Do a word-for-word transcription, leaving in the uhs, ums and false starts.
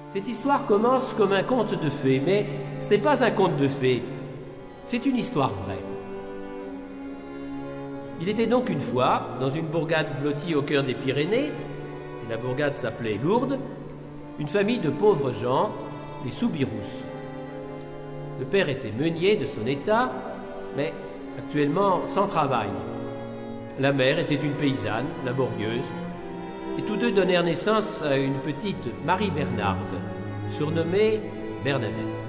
Cette histoire commence comme un conte de fées, mais ce n'est pas un conte de fées, c'est une histoire vraie. Il était donc une fois, dans une bourgade blottie au cœur des Pyrénées, et la bourgade s'appelait Lourdes, une famille de pauvres gens, les Soubirous. Le père était meunier de son état, mais actuellement sans travail. La mère était une paysanne, laborieuse, et tous deux donnèrent naissance à une petite Marie Bernarde, surnommée Bernadette.